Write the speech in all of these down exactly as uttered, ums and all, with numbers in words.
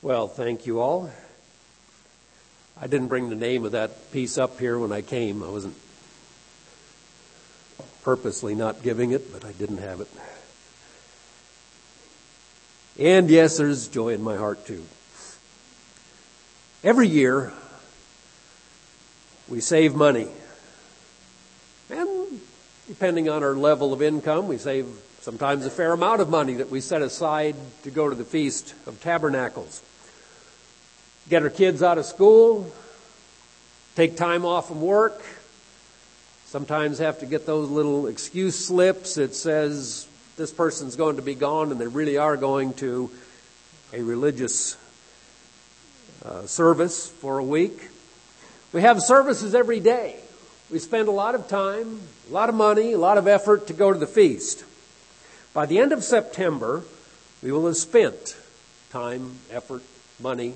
Well, thank you all. I didn't bring the name of that piece up here when I came. I wasn't purposely not giving it, but I didn't have it. And yes, there's joy in my heart too. Every year, we save money. And depending on our level of income, we save sometimes a fair amount of money that we set aside to go to the Feast of Tabernacles. Get our kids out of school, take time off from work, sometimes have to get those little excuse slips that says this person's going to be gone and they really are going to a religious uh, service for a week. We have services every day. We spend a lot of time, a lot of money, a lot of effort to go to the feast. By the end of September, we will have spent time, effort, money,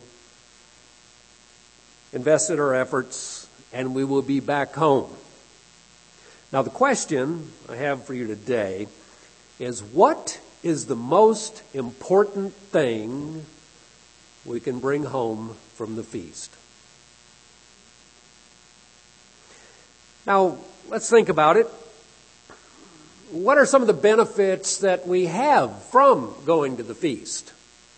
invested our efforts, and we will be back home. Now, the question I have for you today is, what is the most important thing we can bring home from the feast? Now, let's think about it. What are some of the benefits that we have from going to the feast?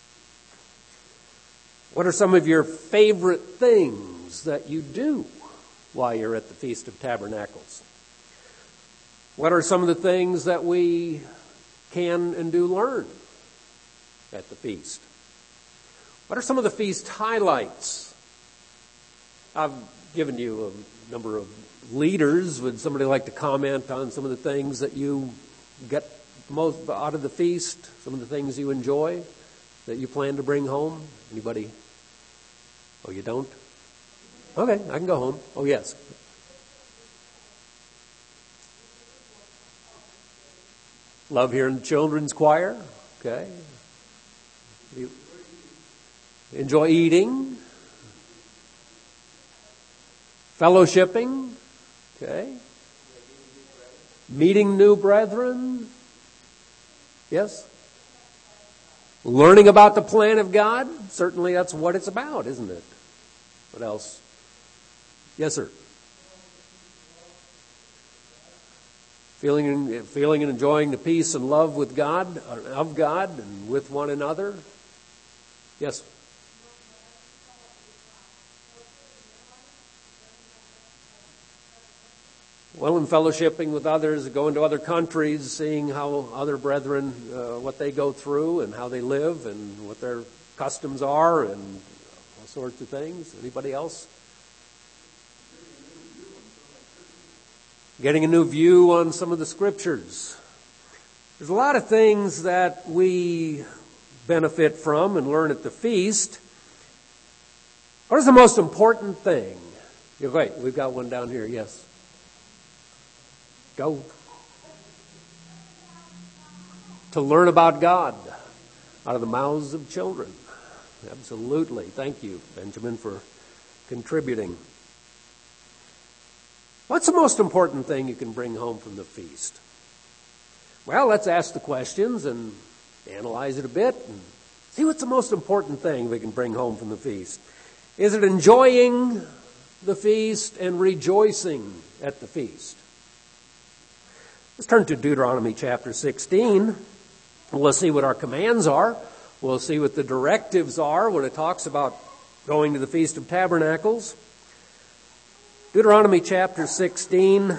What are some of your favorite things that you do while you're at the Feast of Tabernacles? What are some of the things that we can and do learn at the feast? What are some of the feast highlights? I've given you a number of leaders. Would somebody like to comment on some of the things that you get most out of the feast? Some of the things you enjoy that you plan to bring home? Anybody? Oh, you don't? Okay, I can go home. Oh, yes. Love hearing the children's choir. Okay. You enjoy eating. Fellowshipping. Okay. Meeting new brethren. Yes. Learning about the plan of God. Certainly that's what it's about, isn't it? What else? Yes, sir. Feeling, feeling and enjoying the peace and love with God, of God, and with one another. Yes. Well, in fellowshipping with others, going to other countries, seeing how other brethren, uh, what they go through and how they live and what their customs are and all sorts of things. Anybody else? Getting a new view on some of the scriptures. There's a lot of things that we benefit from and learn at the feast. What is the most important thing? You're right, we've got one down here, yes. Go. To learn about God out of the mouths of children. Absolutely. Thank you, Benjamin, for contributing. What's the most important thing you can bring home from the feast? Well, let's ask the questions and analyze it a bit and see what's the most important thing we can bring home from the feast. Is it enjoying the feast and rejoicing at the feast? Let's turn to Deuteronomy chapter sixteen. We'll see what our commands are. We'll see what the directives are when it talks about going to the Feast of Tabernacles. Deuteronomy chapter sixteen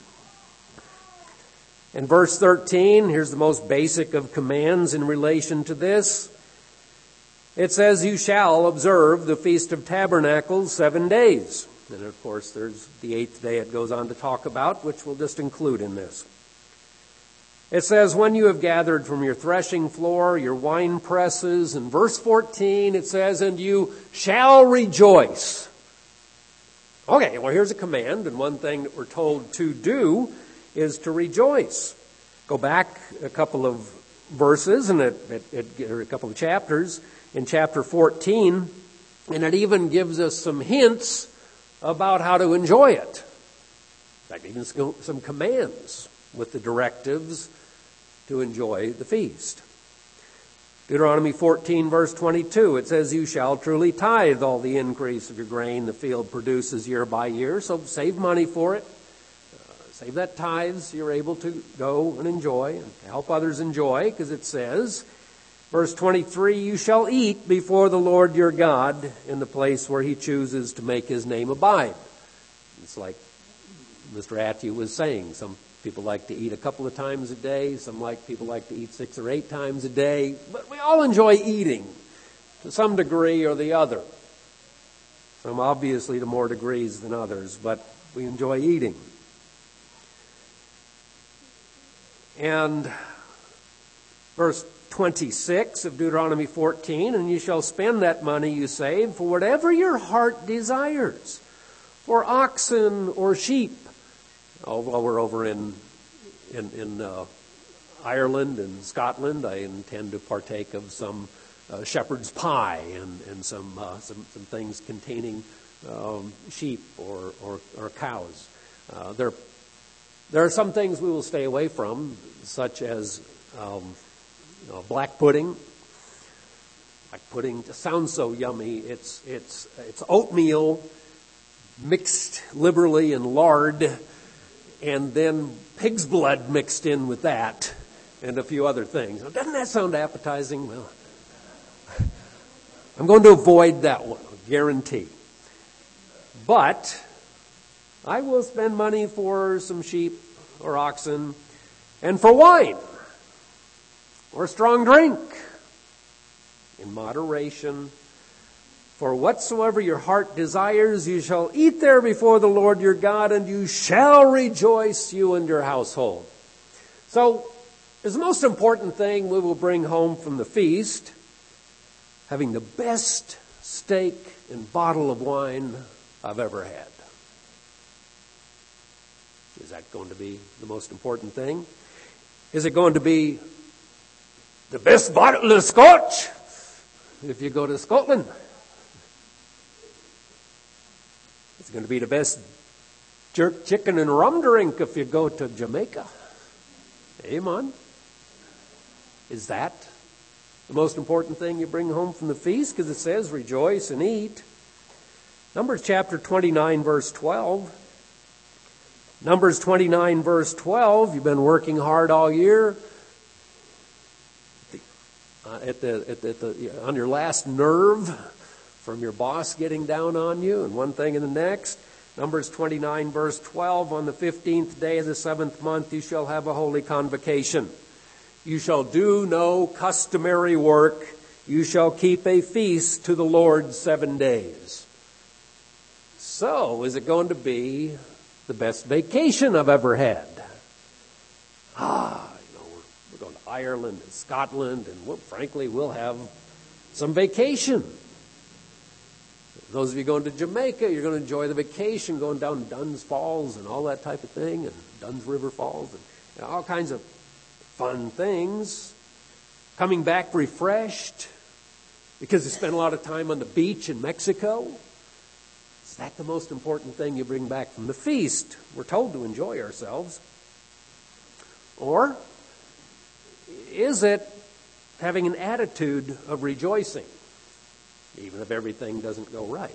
and verse thirteen. Here's the most basic of commands in relation to this. It says, "You shall observe the Feast of Tabernacles seven days." And of course, there's the eighth day it goes on to talk about, which we'll just include in this. It says, "When you have gathered from your threshing floor, your wine presses," and verse fourteen, it says, "And you shall rejoice." Okay, well, here's a command, and one thing that we're told to do is to rejoice. Go back a couple of verses, and it, it, it, or a couple of chapters, in chapter fourteen, and it even gives us some hints about how to enjoy it. In fact, even some commands with the directives to enjoy the feast. Deuteronomy fourteen, verse twenty-two, it says, you shall truly tithe all the increase of your grain the field produces year by year. So save money for it. Uh, save that tithes you're able to go and enjoy and help others enjoy, because it says, verse twenty-three, you shall eat before the Lord your God in the place where he chooses to make his name abide. It's like Mister Atthew was saying, some people like to eat a couple of times a day. Some like people like to eat six or eight times a day. But we all enjoy eating to some degree or the other. Some obviously to more degrees than others, but we enjoy eating. And verse twenty-six of Deuteronomy fourteen, and you shall spend that money you save for whatever your heart desires, for oxen or sheep. Oh, while we're over in in, in uh, Ireland and Scotland, I intend to partake of some uh, shepherd's pie and and some uh, some, some things containing um, sheep or or, or cows. Uh, there there are some things we will stay away from, such as um, you know, black pudding. Black pudding just sounds so yummy. It's it's it's oatmeal mixed liberally in lard, and then pig's blood mixed in with that, and a few other things. Now, doesn't that sound appetizing? Well, I'm going to avoid that one, I guarantee. But I will spend money for some sheep or oxen, and for wine or strong drink in moderation. For whatsoever your heart desires, you shall eat there before the Lord your God, and you shall rejoice, you and your household. So, is the most important thing we will bring home from the feast having the best steak and bottle of wine I've ever had. Is that going to be the most important thing? Is it going to be the best bottle of scotch if you go to Scotland? It's going to be the best jerk chicken and rum drink if you go to Jamaica. Amen. Is that the most important thing you bring home from the feast? Because it says, rejoice and eat. Numbers chapter twenty-nine, verse twelve. Numbers twenty-nine, verse twelve. You've been working hard all year. Uh, at the, at the, at the, on your last nerve from your boss getting down on you, and one thing and the next. Numbers twenty-nine, verse twelve, on the fifteenth day of the seventh month you shall have a holy convocation. You shall do no customary work. You shall keep a feast to the Lord seven days. So, is it going to be the best vacation I've ever had? Ah, you know, we're, we're going to Ireland and Scotland, and we'll, frankly, we'll have some vacation. Those of you going to Jamaica, you're going to enjoy the vacation, going down Dunn's Falls and all that type of thing, and Dunn's River Falls, and you know, all kinds of fun things. Coming back refreshed because you spent a lot of time on the beach in Mexico. Is that the most important thing you bring back from the feast? We're told to enjoy ourselves. Or is it having an attitude of rejoicing, even if everything doesn't go right?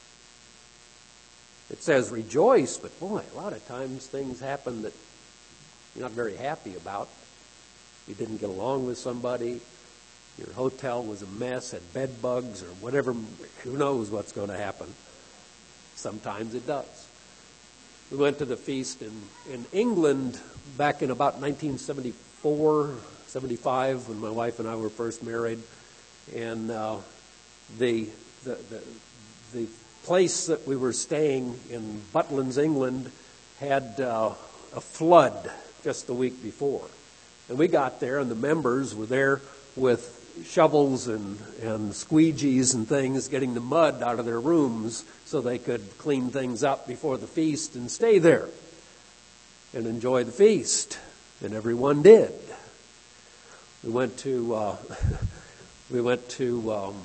It says rejoice, but boy, a lot of times things happen that you're not very happy about. You didn't get along with somebody. Your hotel was a mess, had bed bugs or whatever. Who knows what's going to happen? Sometimes it does. We went to the feast in, in England back in about nineteen seventy-four, seventy-five, when my wife and I were first married. And uh, the, the, the, the place that we were staying in Butlins, England, had uh, a flood just the week before. And we got there, and the members were there with shovels and, and squeegees and things, getting the mud out of their rooms so they could clean things up before the feast and stay there and enjoy the feast. And everyone did. We went to uh, we went to um,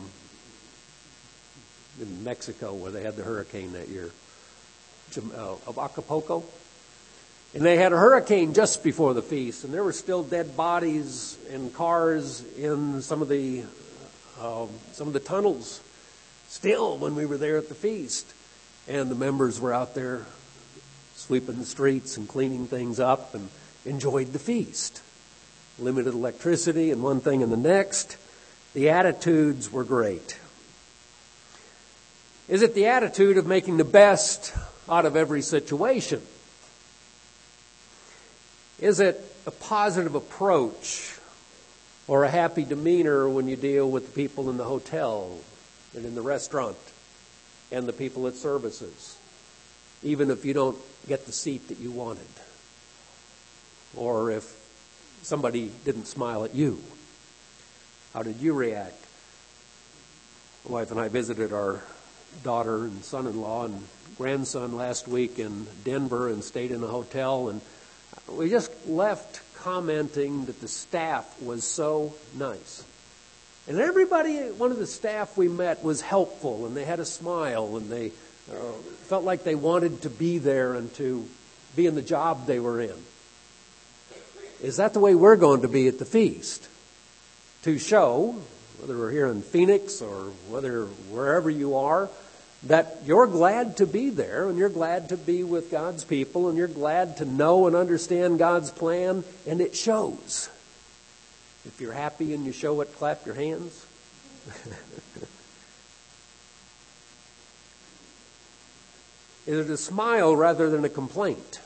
in Mexico where they had the hurricane that year, uh, of Acapulco. And they had a hurricane just before the feast, and there were still dead bodies and cars in some of the um, some of the tunnels still when we were there at the feast. And the members were out there sweeping the streets and cleaning things up and enjoyed the feast. Limited electricity and one thing and the next. The attitudes were great. Is it the attitude of making the best out of every situation? Is it a positive approach or a happy demeanor when you deal with the people in the hotel and in the restaurant and the people at services, even if you don't get the seat that you wanted, or if somebody didn't smile at you? How did you react? My wife and I visited our daughter and son-in-law and grandson last week in Denver and stayed in a hotel, and we just left commenting that the staff was so nice. And everybody, one of the staff we met was helpful, and they had a smile, and they uh, felt like they wanted to be there and to be in the job they were in. Is that the way we're going to be at the feast? To show, whether we're here in Phoenix or whether wherever you are, that you're glad to be there, and you're glad to be with God's people, and you're glad to know and understand God's plan, and it shows. If you're happy and you show it, clap your hands. Is it a smile rather than a complaint?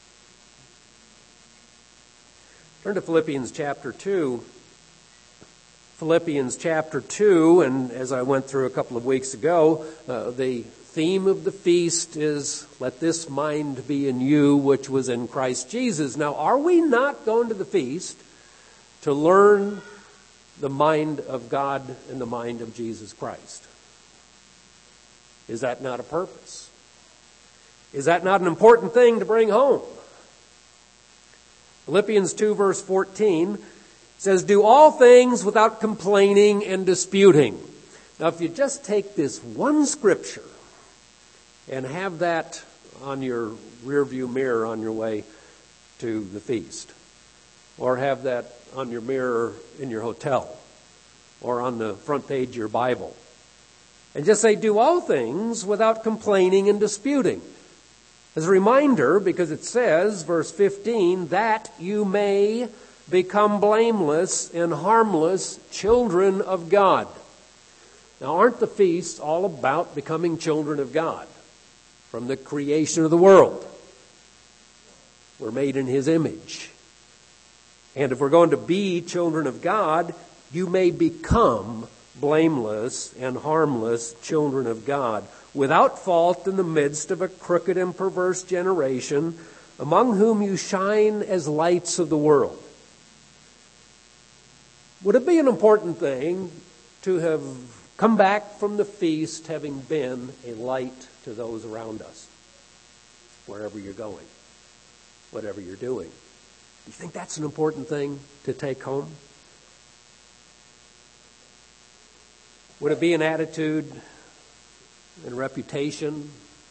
Turn to Philippians chapter two. Philippians chapter two, and as I went through a couple of weeks ago, uh, the theme of the feast is, let this mind be in you, which was in Christ Jesus. Now, are we not going to the feast to learn the mind of God and the mind of Jesus Christ? Is that not a purpose? Is that not an important thing to bring home? Philippians two verse fourteen says, do all things without complaining and disputing. Now, if you just take this one scripture and have that on your rearview mirror on your way to the feast, or have that on your mirror in your hotel, or on the front page of your Bible, and just say, do all things without complaining and disputing. As a reminder, because it says, verse fifteen, that you may become blameless and harmless children of God. Now, aren't the feasts all about becoming children of God from the creation of the world? We're made in His image. And if we're going to be children of God, you may become blameless and harmless children of God, without fault in the midst of a crooked and perverse generation, among whom you shine as lights of the world. Would it be an important thing to have come back from the feast having been a light to those around us, wherever you're going, whatever you're doing? Do you think that's an important thing to take home? Would it be an attitude and reputation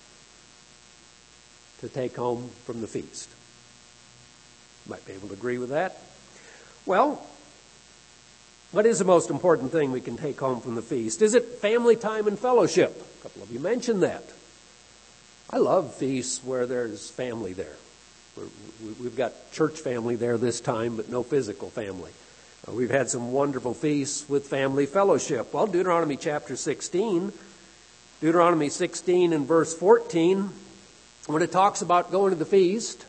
to take home from the feast? You might be able to agree with that. Well, what is the most important thing we can take home from the feast? Is it family time and fellowship? A couple of you mentioned that. I love feasts where there's family there. We're, we've got church family there this time, but no physical family. Uh, we've had some wonderful feasts with family fellowship. Well, Deuteronomy chapter sixteen, Deuteronomy sixteen and verse fourteen, when it talks about going to the feast,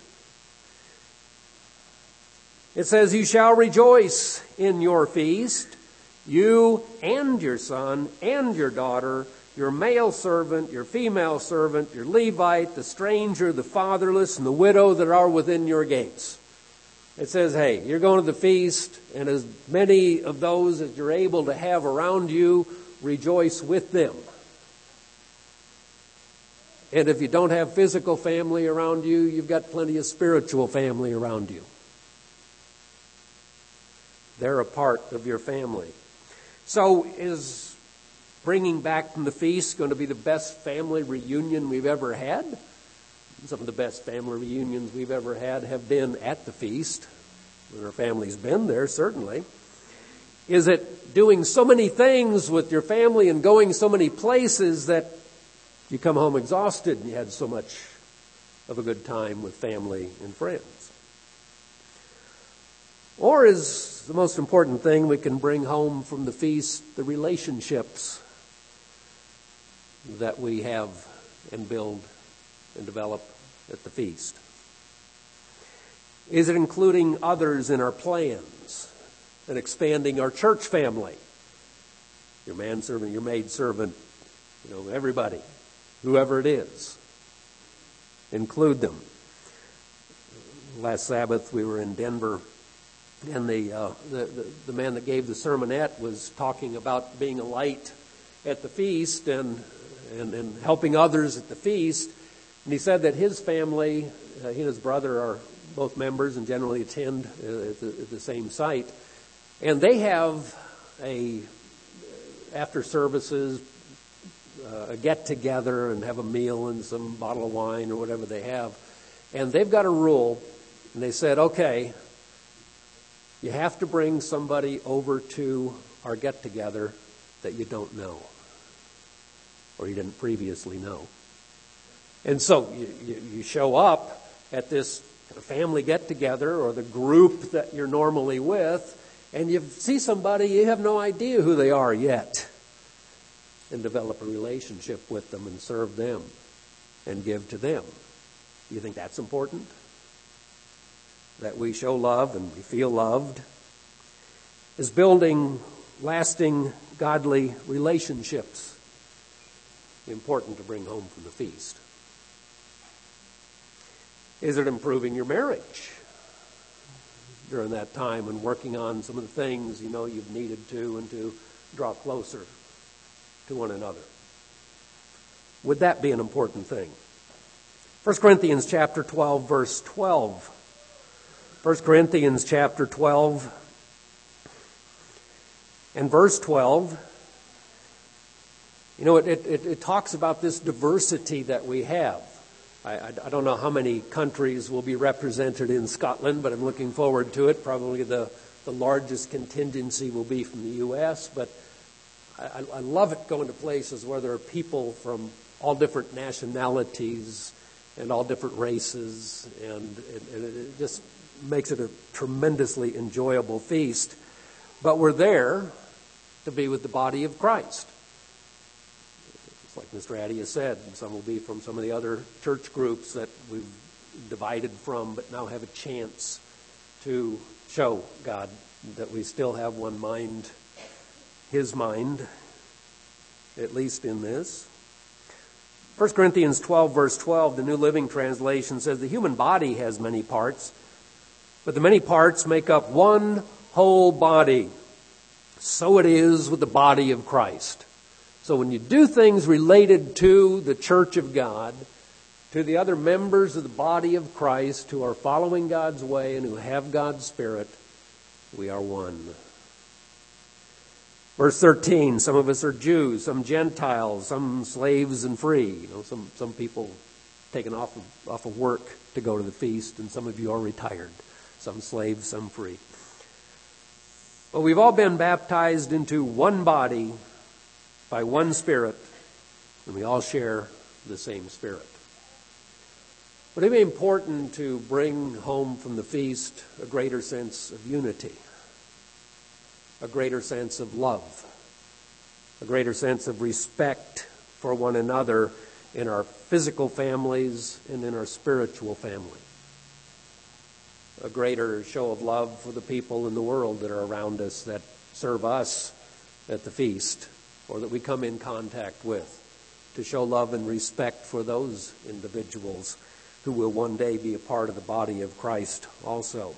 it says, you shall rejoice in your feast, you and your son and your daughter, your male servant, your female servant, your Levite, the stranger, the fatherless, and the widow that are within your gates. It says, hey, you're going to the feast, and as many of those as you're able to have around you, rejoice with them. And if you don't have physical family around you, you've got plenty of spiritual family around you. They're a part of your family. So is bringing back from the feast going to be the best family reunion we've ever had? some of the best family reunions we've ever had have been at the feast, when our family's been there, certainly, is it doing so many things with your family and going so many places that you come home exhausted and you had so much of a good time with family and friends? Or is the most important thing we can bring home from the feast the relationships that we have and build and develop at the feast? Is it including others in our plans and expanding our church family? Your manservant, your maidservant, you know, everybody, whoever it is. Include them. Last Sabbath we were in Denver, and the, uh, the, the the man that gave the sermonette was talking about being a light at the feast and and, and helping others at the feast. And he said that his family, uh, he and his brother are both members and generally attend uh, at, the, at the same site. And they have a, after services, uh, a get-together and have a meal and some bottle of wine or whatever they have. And they've got a rule, and they said, okay, you have to bring somebody over to our get-together that you don't know or you didn't previously know. And so you, you, you show up at this family get-together or the group that you're normally with, and you see somebody, you have no idea who they are yet, and develop a relationship with them and serve them and give to them. Do you think that's important? That we show love and we feel loved? Is building lasting godly relationships important to bring home from the feast? Is it improving your marriage during that time and working on some of the things you know you've needed to and to draw closer to one another? Would that be an important thing? First Corinthians chapter twelve, verse twelve. First Corinthians chapter twelve and verse twelve. You know, it, it, it talks about this diversity that we have. I, I, I don't know how many countries will be represented in Scotland, but I'm looking forward to it. Probably the, the largest contingency will be from the U S, but I, I love it going to places where there are people from all different nationalities and all different races, and, and it just makes it a tremendously enjoyable feast. But we're there to be with the body of Christ. It's like Mister Addy has said, some will be from some of the other church groups that we've divided from, but now have a chance to show God that we still have one mind, His mind, at least in this. First Corinthians twelve, verse twelve, the New Living Translation says, the human body has many parts, but the many parts make up one whole body. So it is with the body of Christ. So when you do things related to the church of God, to the other members of the body of Christ who are following God's way and who have God's Spirit, we are one. Verse thirteen, some of us are Jews, some Gentiles, some slaves and free. You know, some, some people taken off of, off of work to go to the feast, and some of you are retired. Some slaves, some free. But we've all been baptized into one body by one Spirit, and we all share the same Spirit. Would it be important to bring home from the feast a greater sense of unity, a greater sense of love, a greater sense of respect for one another in our physical families and in our spiritual family? A greater show of love for the people in the world that are around us, that serve us at the feast, or that we come in contact with, to show love and respect for those individuals who will one day be a part of the body of Christ also.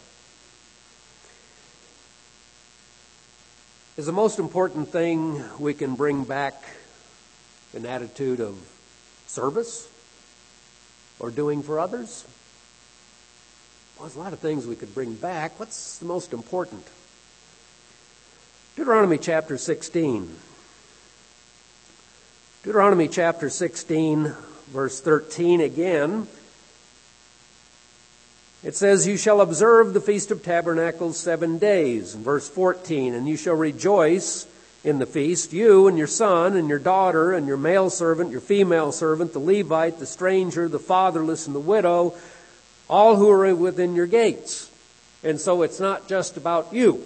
Is the most important thing we can bring back an attitude of service or doing for others? Well, there's a lot of things we could bring back. What's the most important? Deuteronomy chapter sixteen. Deuteronomy chapter sixteen, verse thirteen again. It says, you shall observe the Feast of Tabernacles seven days. In verse fourteen, and you shall rejoice in the feast, you and your son and your daughter and your male servant, your female servant, the Levite, the stranger, the fatherless, and the widow, all who are within your gates. And so it's not just about you.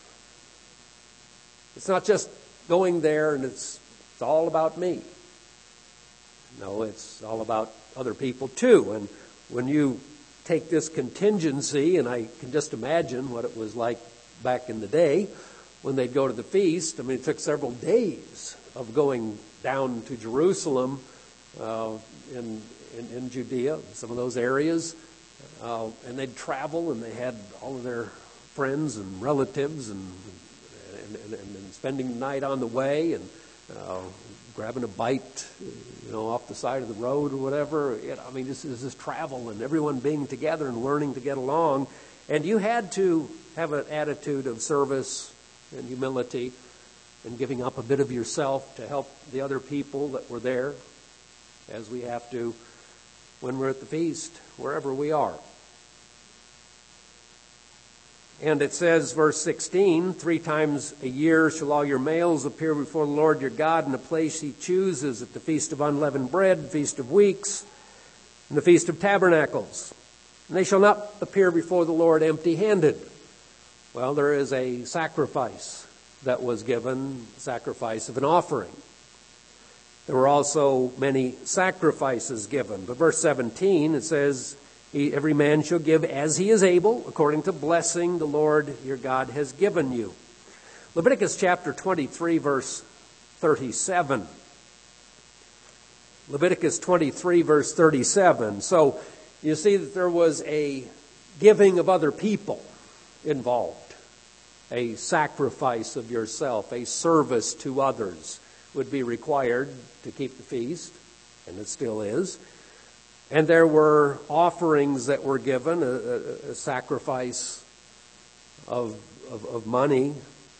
It's not just going there and it's, it's all about me. No, it's all about other people too. And when you take this contingency, and I can just imagine what it was like back in the day when they'd go to the feast. I mean, it took several days of going down to Jerusalem uh, in, in, in Judea, some of those areas. Uh, and they'd travel, and they had all of their friends and relatives, and and, and, and spending the night on the way, and uh, grabbing a bite, you know, off the side of the road or whatever. It, I mean, this is this travel, and everyone being together and learning to get along. And you had to have an attitude of service and humility, and giving up a bit of yourself to help the other people that were there, as we have to when we're at the feast, wherever we are. And it says, verse sixteen, three times a year shall all your males appear before the Lord your God in a place he chooses, at the Feast of Unleavened Bread, Feast of Weeks, and the Feast of Tabernacles. And they shall not appear before the Lord empty-handed. Well, there is a sacrifice that was given, sacrifice of an offering. There were also many sacrifices given. But verse seventeen, it says, every man shall give as he is able, according to blessing the Lord your God has given you. Leviticus chapter twenty-three, verse thirty-seven. Leviticus twenty-three, verse thirty-seven. So you see that there was a giving of other people involved. A sacrifice of yourself, a service to others would be required to keep the feast, and it still is. And there were offerings that were given, a, a, a sacrifice of, of, of money.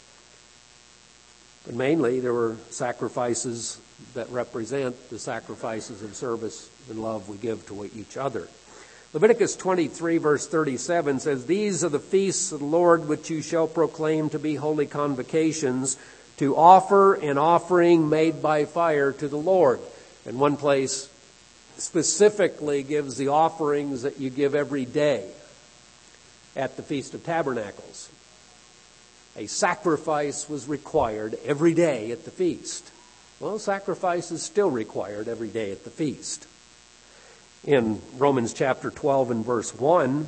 But mainly there were sacrifices that represent the sacrifices of service and love we give to each other. Leviticus twenty-three, verse thirty-seven says, these are the feasts of the Lord which you shall proclaim to be holy convocations, to offer an offering made by fire to the Lord. And one place specifically gives the offerings that you give every day at the Feast of Tabernacles. A sacrifice was required every day at the feast. Well, sacrifice is still required every day at the feast. In Romans chapter twelve and verse one,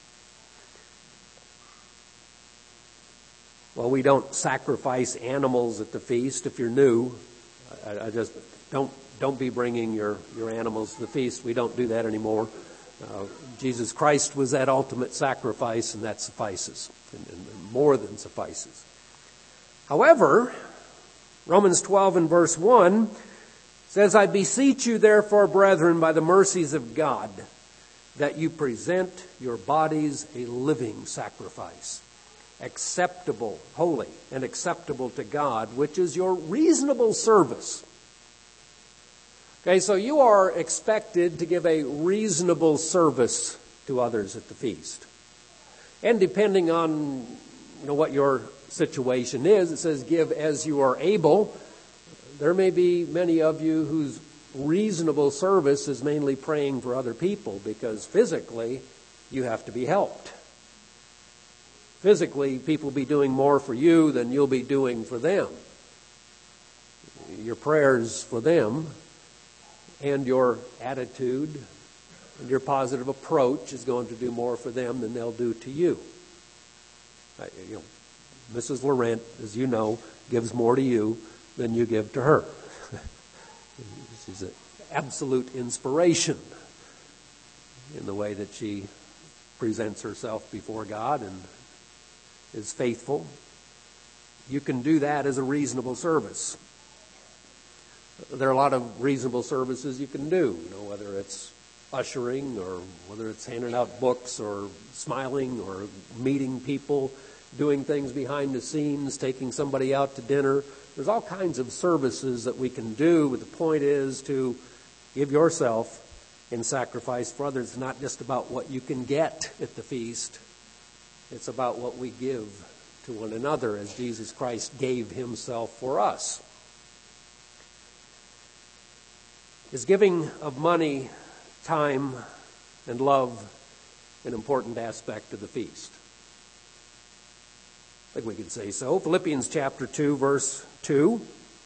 well, we don't sacrifice animals at the feast. If you're new, I, I just don't don't be bringing your, your animals to the feast. We don't do that anymore. Uh, Jesus Christ was that ultimate sacrifice, and that suffices, and, and more than suffices. However, Romans twelve and verse one says, I beseech you therefore, brethren, by the mercies of God, that you present your bodies a living sacrifice, acceptable, holy, and acceptable to God, which is your reasonable service. Okay, so you are expected to give a reasonable service to others at the feast. And depending on, you know, what your situation is, it says give as you are able. There may be many of you whose reasonable service is mainly praying for other people, because physically you have to be helped. Physically, people will be doing more for you than you'll be doing for them. Your prayers for them and your attitude and your positive approach is going to do more for them than they'll do to you. I, you know, Missus Laurent, as you know, gives more to you than you give to her. She's an absolute inspiration in the way that she presents herself before God and is faithful. You can do that as a reasonable service. There are a lot of reasonable services you can do, you know, whether it's ushering or whether it's handing out books or smiling or meeting people, doing things behind the scenes, taking somebody out to dinner. There's all kinds of services that we can do, but the point is to give yourself in sacrifice for others. It's not just about what you can get at the feast. It's about what we give to one another as Jesus Christ gave himself for us. Is giving of money, time, and love an important aspect of the feast? I think we could say so. Philippians chapter two, verse two.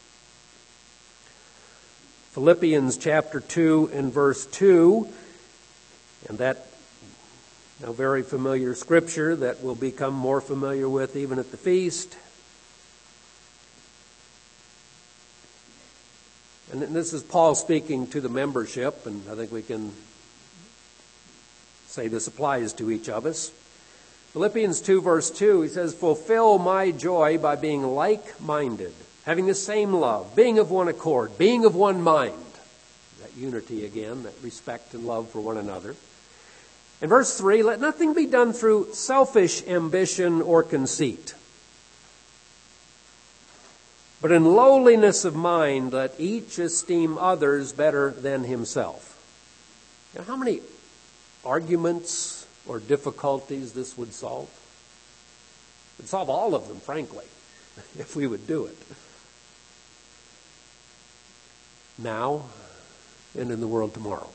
Philippians chapter two and verse two, and that now very familiar scripture that we'll become more familiar with even at the feast. And this is Paul speaking to the membership, and I think we can say this applies to each of us. Philippians two verse two, he says, "Fulfill my joy by being like-minded, having the same love, being of one accord, being of one mind." That unity again, that respect and love for one another. In verse three, "Let nothing be done through selfish ambition or conceit, but in lowliness of mind, let each esteem others better than himself." Now, how many arguments or difficulties this would solve? It would solve all of them, frankly, if we would do it. Now and in the world tomorrow.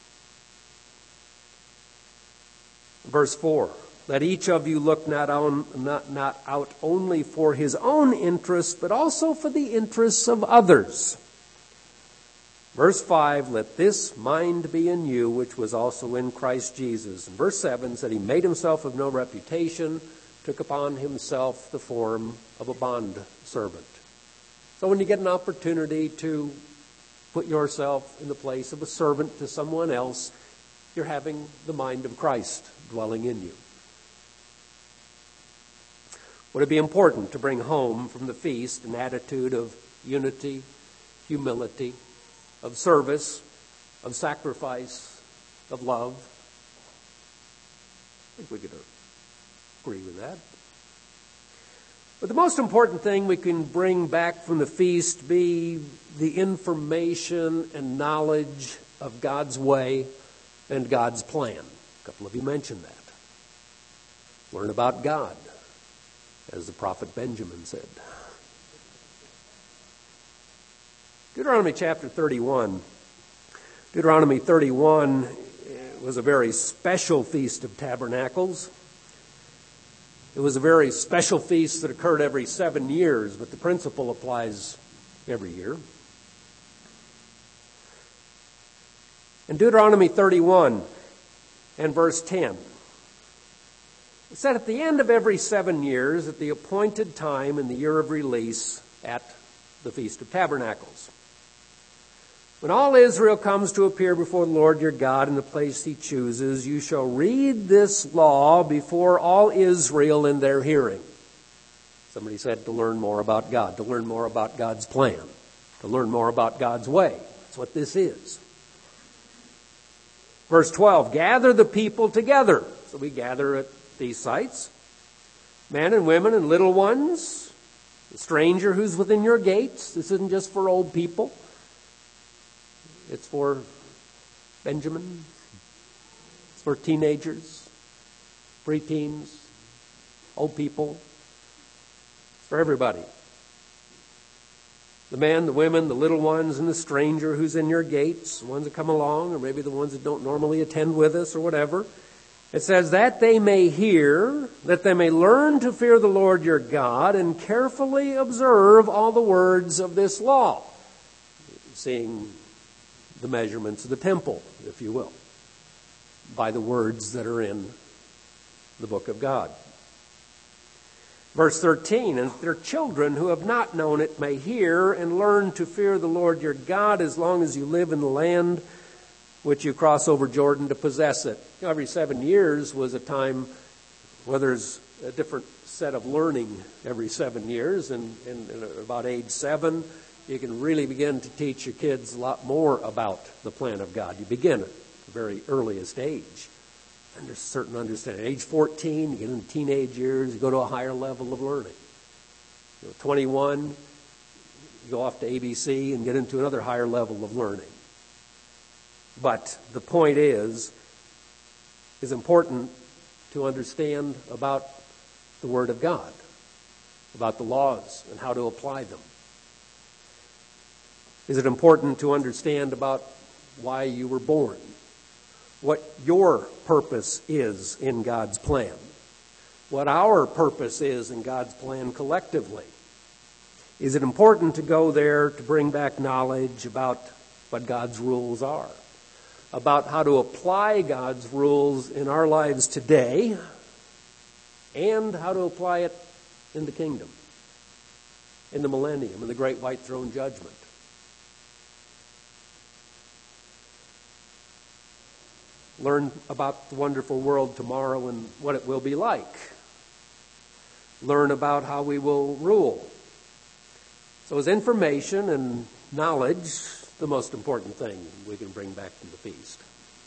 Verse four, "Let each of you look not, on, not, not out only for his own interests, but also for the interests of others." Verse five, "Let this mind be in you, which was also in Christ Jesus." And verse seven said, "He made himself of no reputation, took upon himself the form of a bond servant." So when you get an opportunity to put yourself in the place of a servant to someone else, you're having the mind of Christ dwelling in you. Would it be important to bring home from the feast an attitude of unity, humility, of service, of sacrifice, of love? I think we could agree with that. But the most important thing we can bring back from the feast be the information and knowledge of God's way and God's plan. A couple of you mentioned that. Learn about God, as the prophet Benjamin said. Deuteronomy chapter thirty-one. Deuteronomy thirty-one was a very special Feast of Tabernacles. It was a very special feast that occurred every seven years, but the principle applies every year. In Deuteronomy thirty-one and verse ten, it said, "At the end of every seven years, at the appointed time in the year of release at the Feast of Tabernacles, when all Israel comes to appear before the Lord your God in the place he chooses, you shall read this law before all Israel in their hearing." Somebody said to learn more about God, to learn more about God's plan, to learn more about God's way. That's what this is. Verse twelve, "Gather the people together." So we gather at these sites. "Men and women and little ones, the stranger who's within your gates." This isn't just for old people. It's for Benjamin. It's for teenagers, preteens, old people. It's for everybody. The men, the women, the little ones, and the stranger who's in your gates, the ones that come along, or maybe the ones that don't normally attend with us or whatever. It says, "That they may hear, that they may learn to fear the Lord your God and carefully observe all the words of this law." Seeing the measurements of the temple, if you will, by the words that are in the book of God. Verse thirteen, "And their children who have not known it may hear and learn to fear the Lord your God as long as you live in the land which you cross over Jordan to possess it." You know, every seven years was a time where there's a different set of learning every seven years. And, and, and about age seven, you can really begin to teach your kids a lot more about the plan of God. You begin at the very earliest age. And there's certain understanding. Age fourteen, you get into teenage years, you go to a higher level of learning. You know, twenty-one, you go off to A B C and get into another higher level of learning. But the point is, it's important to understand about the Word of God, about the laws and how to apply them. Is it important to understand about why you were born, what your purpose is in God's plan, what our purpose is in God's plan collectively? Is it important to go there to bring back knowledge about what God's rules are, about how to apply God's rules in our lives today, and how to apply it in the kingdom, in the millennium, in the great white throne judgment? Learn about the wonderful world tomorrow and what it will be like. Learn about how we will rule. So is information and knowledge the most important thing we can bring back from the feast?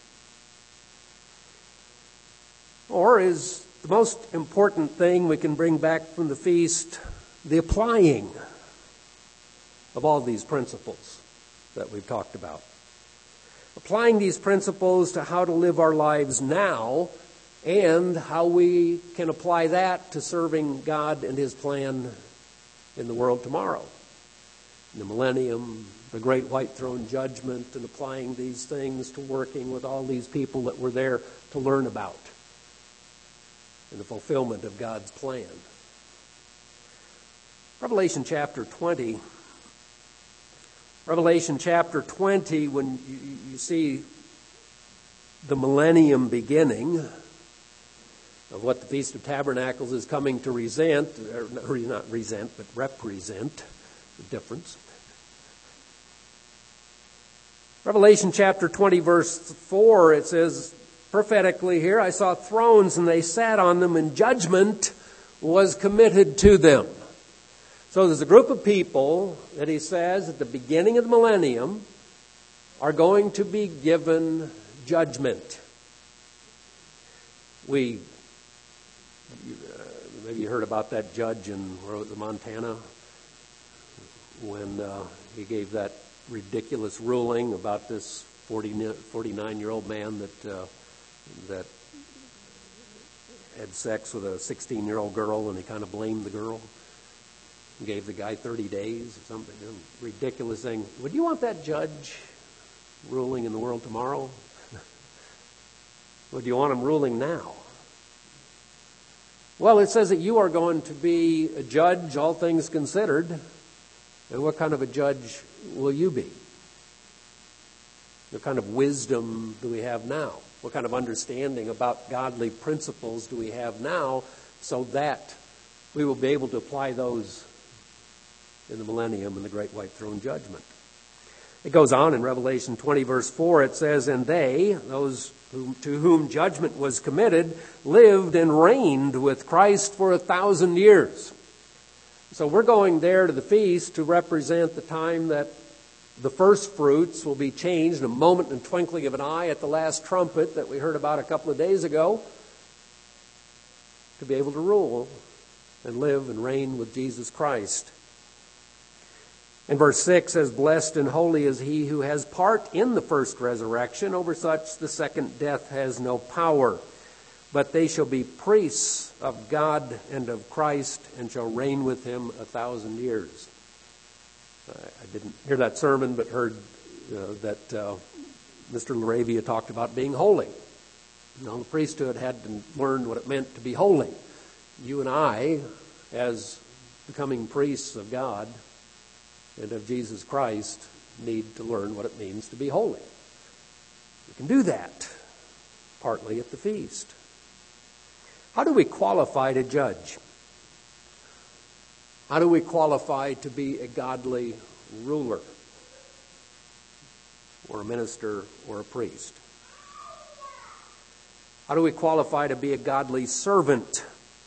Or is the most important thing we can bring back from the feast the applying of all these principles that we've talked about? Applying these principles to how to live our lives now and how we can apply that to serving God and His plan in the world tomorrow, in the millennium, the great white throne judgment, and applying these things to working with all these people that were there to learn about in the fulfillment of God's plan. Revelation chapter twenty. Revelation chapter twenty, when you, you see the millennium beginning of what the Feast of Tabernacles is coming to resent, or not resent, but represent, the difference. Revelation chapter twenty, verse four, it says prophetically here, I saw thrones and they sat on them, and judgment was committed to them. So there's a group of people that he says at the beginning of the millennium are going to be given judgment. We, uh, maybe you heard about that judge in where was it, Montana, when uh, he gave that ridiculous ruling about this forty-nine-year-old man that uh, that had sex with a sixteen-year-old girl, and he kind of blamed the girl. Gave the guy thirty days or something. Ridiculous thing. Would you want that judge ruling in the world tomorrow? Would you want him ruling now? Well, it says that you are going to be a judge, all things considered. And what kind of a judge will you be? What kind of wisdom do we have now? What kind of understanding about godly principles do we have now so that we will be able to apply those in the millennium and the great white throne judgment? It goes on in Revelation twenty, verse four, it says, and they, those whom, to whom judgment was committed, lived and reigned with Christ for a thousand years. So we're going there to the feast to represent the time that the first fruits will be changed in a moment and twinkling of an eye at the last trumpet that we heard about a couple of days ago, to be able to rule and live and reign with Jesus Christ. And verse six says, blessed and holy is he who has part in the first resurrection. Over such the second death has no power. But they shall be priests of God and of Christ, and shall reign with him a thousand years. I didn't hear that sermon, but heard uh, that uh, Mister Laravia talked about being holy. You know, the priesthood had to learn what it meant to be holy. You and I, as becoming priests of God and of Jesus Christ, need to learn what it means to be holy. We can do that partly at the feast. How do we qualify to judge? How do we qualify to be a godly ruler or a minister or a priest? How do we qualify to be a godly servant?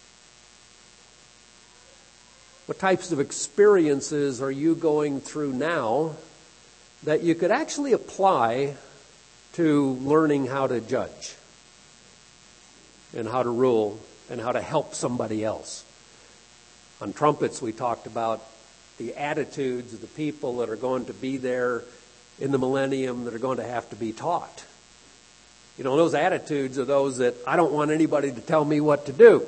What types of experiences are you going through now that you could actually apply to learning how to judge and how to rule and how to help somebody else? On trumpets, we talked about the attitudes of the people that are going to be there in the millennium that are going to have to be taught. You know, those attitudes are those that I don't want anybody to tell me what to do.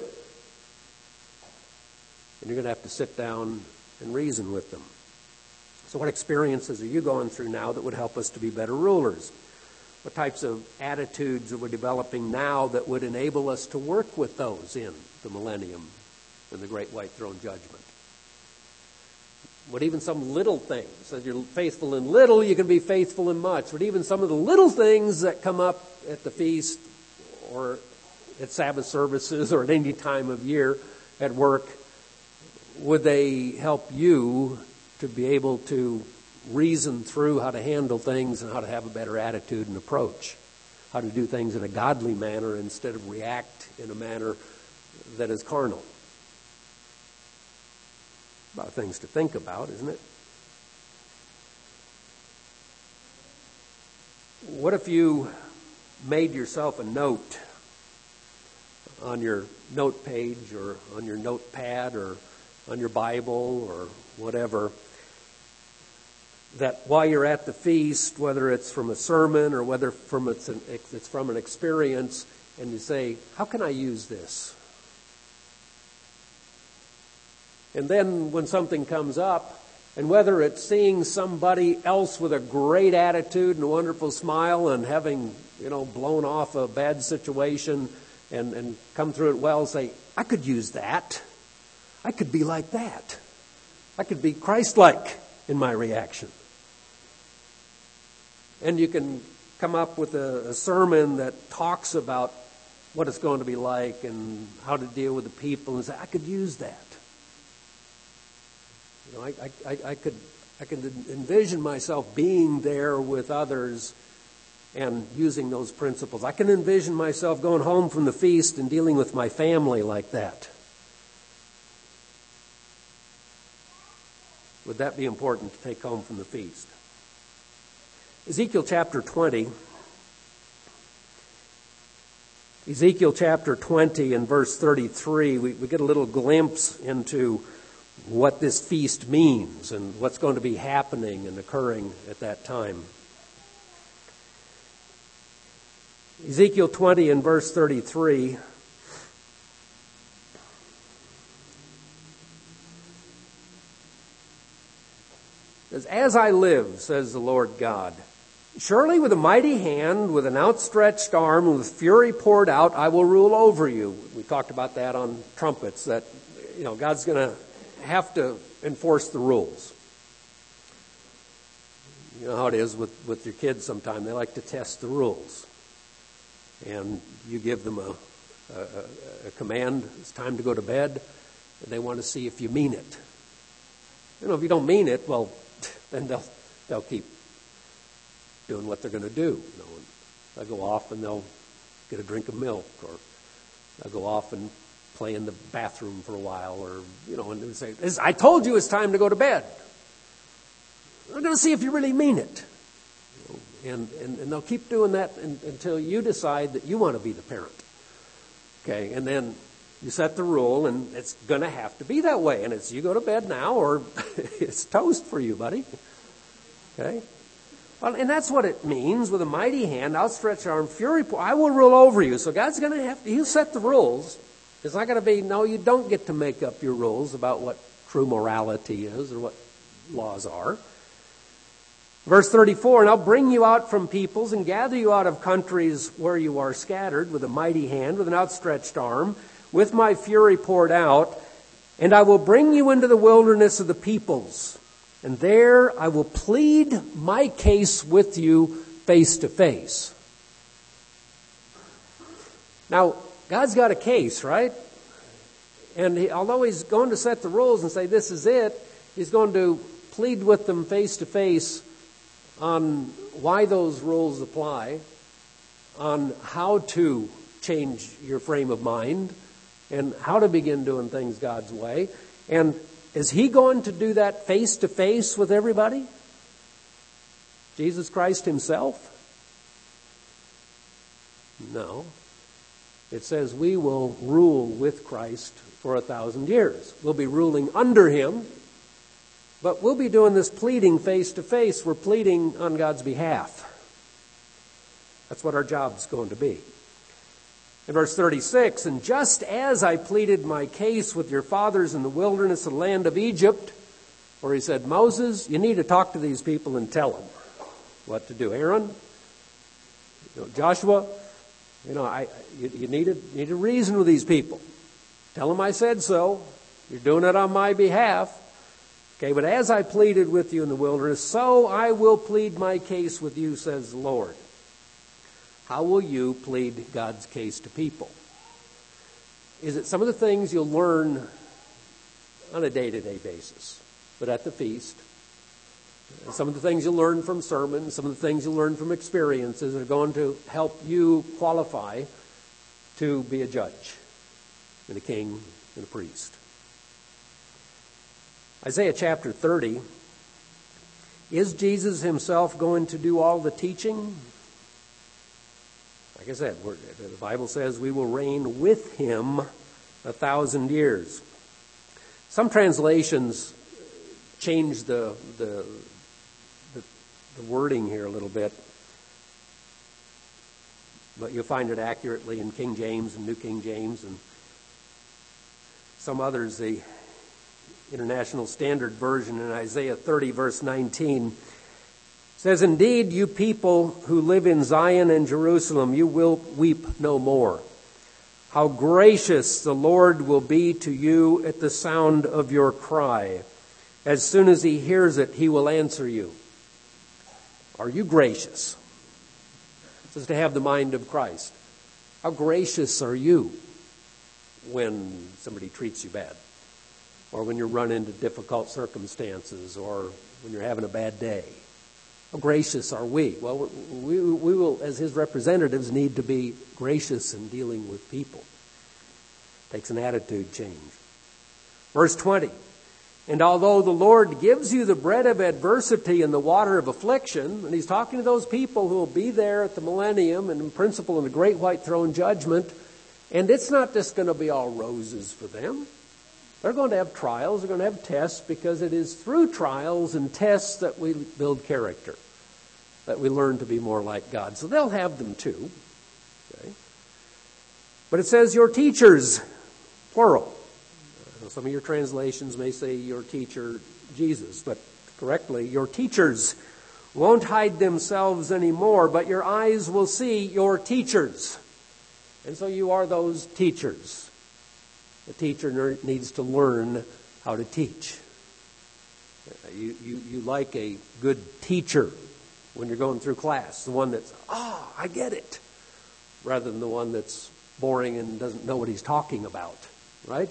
And you're going to have to sit down and reason with them. So what experiences are you going through now that would help us to be better rulers? What types of attitudes are we developing now that would enable us to work with those in the millennium and the great white throne judgment? What even some little things, as you're faithful in little, you can be faithful in much. But even some of the little things that come up at the feast or at Sabbath services or at any time of year at work, would they help you to be able to reason through how to handle things and how to have a better attitude and approach? How to do things in a godly manner instead of react in a manner that is carnal. A lot of things to think about, isn't it? What if you made yourself a note on your note page or on your notepad or on your Bible or whatever, that while you're at the feast, whether it's from a sermon or whether from it's, an, it's from an experience, and you say, how can I use this? And then when something comes up, and whether it's seeing somebody else with a great attitude and a wonderful smile and having, you know, blown off a bad situation and, and come through it well, say, I could use that. I could be like that. I could be Christ-like in my reaction. And you can come up with a, a sermon that talks about what it's going to be like and how to deal with the people and say, I could use that. You know, I, I, I could I could envision myself being there with others and using those principles. I can envision myself going home from the feast and dealing with my family like that. Would that be important to take home from the feast? Ezekiel chapter twenty. Ezekiel chapter twenty and verse thirty-three, we, we get a little glimpse into what this feast means and what's going to be happening and occurring at that time. Ezekiel twenty and verse thirty-three. Says, as I live, says the Lord God, surely with a mighty hand, with an outstretched arm, with fury poured out, I will rule over you. We talked about that on trumpets, that, you know, God's going to have to enforce the rules. You know how it is with, with your kids sometimes. They like to test the rules. And you give them a, a, a command, it's time to go to bed, and they want to see if you mean it. You know, if you don't mean it, well, then they'll they'll keep doing what they're going to do. You know, they'll go off and they'll get a drink of milk, or they'll go off and play in the bathroom for a while, or, you know, and they say, I told you it's time to go to bed. We're going to see if you really mean it. You know, and, and, and they'll keep doing that in, until you decide that you want to be the parent. Okay, and then you set the rule, and it's going to have to be that way. And it's you go to bed now, or it's toast for you, buddy. Okay? Well, and that's what it means, with a mighty hand, outstretched arm, fury, I will rule over you. So God's going to have to, he'll set the rules. It's not going to be, no, you don't get to make up your rules about what true morality is or what laws are. Verse thirty-four, and I'll bring you out from peoples and gather you out of countries where you are scattered with a mighty hand, with an outstretched arm, with my fury poured out, and I will bring you into the wilderness of the peoples, and there I will plead my case with you face to face. Now, God's got a case, right? And he, although he's going to set the rules and say this is it, he's going to plead with them face to face on why those rules apply, on how to change your frame of mind, and how to begin doing things God's way. And is he going to do that face to face with everybody? Jesus Christ himself? No. It says we will rule with Christ for a thousand years. We'll be ruling under him. But we'll be doing this pleading face to face. We're pleading on God's behalf. That's what our job's going to be. In verse thirty-six, and just as I pleaded my case with your fathers in the wilderness of the land of Egypt, where he said, Moses, you need to talk to these people and tell them what to do. Aaron, you know, Joshua, you know, I, you, you, need to, you need to reason with these people. Tell them I said so. You're doing it on my behalf. Okay, but as I pleaded with you in the wilderness, so I will plead my case with you, says the Lord. How will you plead God's case to people? Is it some of the things you'll learn on a day-to-day basis, but at the feast? Some of the things you'll learn from sermons, some of the things you'll learn from experiences are going to help you qualify to be a judge and a king and a priest. Isaiah chapter thirty. Is Jesus himself going to do all the teaching? Like I said, we're, the Bible says we will reign with him a thousand years. Some translations change the, the, the, the wording here a little bit, but you'll find it accurately in King James and New King James, and some others, the International Standard Version in Isaiah thirty, verse nineteen, says, indeed, you people who live in Zion and Jerusalem, you will weep no more. How gracious the Lord will be to you at the sound of your cry. As soon as he hears it, he will answer you. Are you gracious? This is to have the mind of Christ. How gracious are you when somebody treats you bad? Or when you run into difficult circumstances, or when you're having a bad day? How gracious are we? Well, we, we will, as his representatives, need to be gracious in dealing with people. It takes an attitude change. Verse twenty, and although the Lord gives you the bread of adversity and the water of affliction, and he's talking to those people who will be there at the millennium and in principle in the great white throne judgment, and it's not just going to be all roses for them. They're going to have trials, they're going to have tests, because it is through trials and tests that we build character, that we learn to be more like God. So they'll have them too. Okay? But it says your teachers, plural. Some of your translations may say your teacher, Jesus, but correctly, your teachers won't hide themselves anymore, but your eyes will see your teachers. And so you are those teachers. The teacher needs to learn how to teach. You, you, you like a good teacher when you're going through class, the one that's, oh, I get it, rather than the one that's boring and doesn't know what he's talking about, right?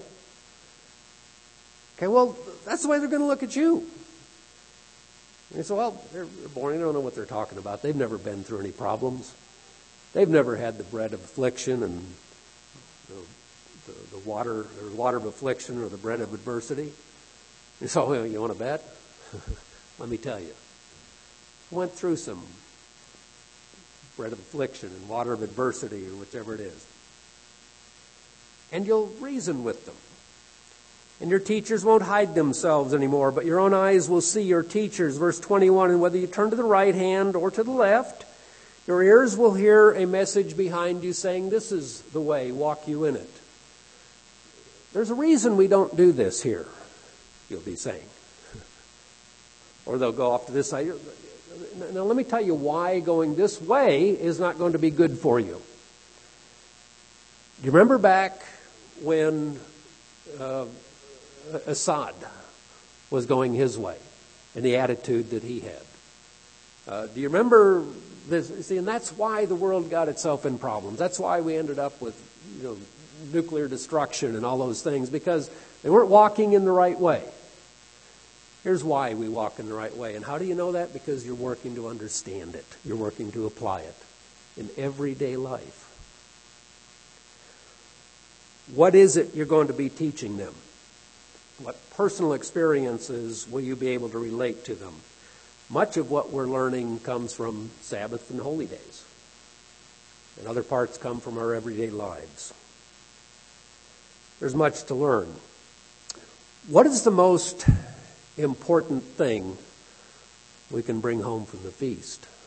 Okay, well, that's the way they're going to look at you. And you say, well, they're boring, they don't know what they're talking about. They've never been through any problems. They've never had the bread of affliction and you know, The, the water, or the water of affliction, or the bread of adversity. And so, well, you want to bet? Let me tell you. I went through some bread of affliction and water of adversity, or whichever it is. And you'll reason with them. And your teachers won't hide themselves anymore, but your own eyes will see your teachers. Verse twenty-one, and whether you turn to the right hand or to the left, your ears will hear a message behind you saying, this is the way, walk you in it. There's a reason we don't do this here, you'll be saying. Or they'll go off to this side. Now let me tell you why going this way is not going to be good for you. Do you remember back when uh, Assad was going his way and the attitude that he had? Uh, do you remember this? See, and that's why the world got itself in problems. That's why we ended up with, you know, nuclear destruction and all those things, because they weren't walking in the right way. Here's why we walk in the right way. And how do you know that? Because you're working to understand it. You're working to apply it in everyday life. What is it you're going to be teaching them? What personal experiences will you be able to relate to them? Much of what we're learning comes from Sabbath and holy days. And other parts come from our everyday lives. There's much to learn. What is the most important thing we can bring home from the feast.